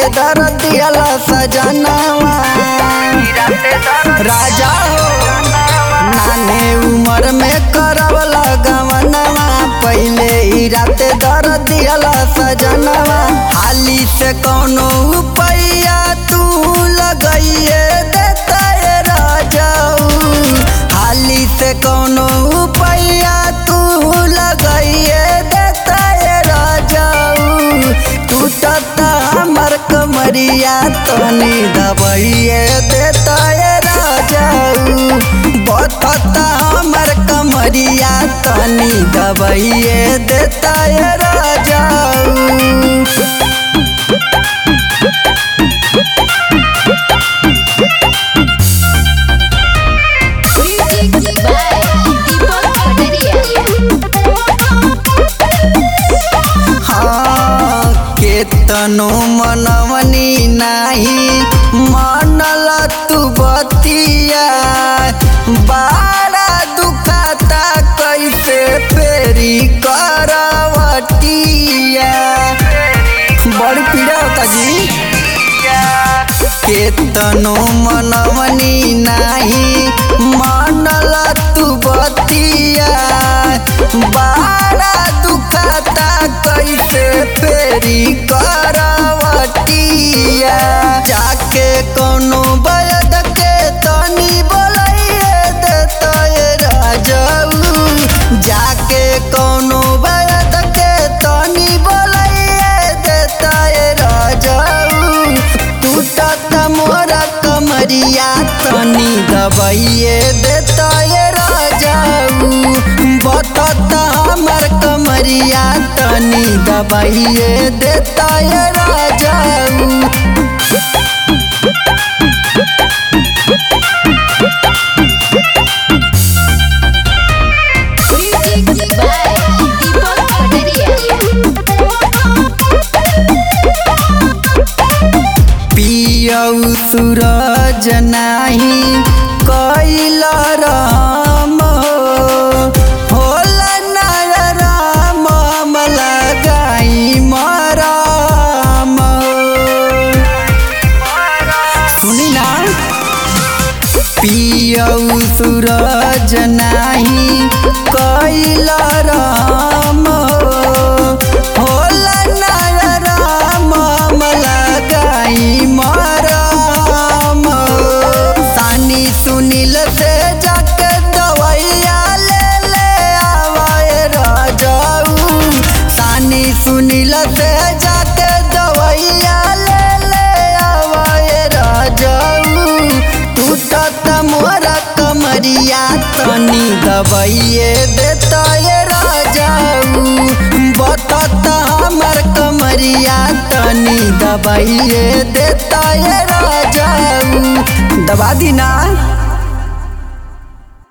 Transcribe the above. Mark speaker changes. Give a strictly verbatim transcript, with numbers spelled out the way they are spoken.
Speaker 1: दरदियाला सजनवा राजा हो नाने उम्र में करब लगवनवा पहले ही रात दरदियाला सजनवा हाली से कौनो उपाया तू लगाइए देता है राजाऊ हाली से कौनो उपाया तू लगाइए देता है राजाऊ टूटता हमर कमरिया तनी दबाइए देता है राजाऊ बथता हमर कमरिया तनी दबाइए देता है राजाऊ केतनो मनवनी नाही मानल तू बतिया बारा दुखाता कैसे फेरी करवटिया बड़ी पीड़ा होता जी केतनो मनवनी नाही मानल तू बतिया बारा दुखाता कैसे फेरी करवटिया जाके कोनो बयद के तनी बोलाइए देता है राजाऊ जाके कोनो बयद के तनी बोलाइए देता है राजाऊ टूटत मोरा कमरिया तनी दबाइए देता है राजाऊ बतता हमर कमरिया तनी दबाइए देता है राजाऊ पियऊ सूरज नाही कैल राम होला नय राम लगाई मराम सुनी ना पियऊ सूरज नाही कैल राम होला नय राम लगाई मराम सानी सुनील से जाके दवाइया ले ले आवाए राजाऊ सानी सुनील से जाके दवाइया ले ले आवाए राजाऊ टूटत मोरा कमरिया तनी दबाइए देता है राजाऊ बतता हमर कमरिया तनी दबाइए देता है राजाऊ दबा दी ना।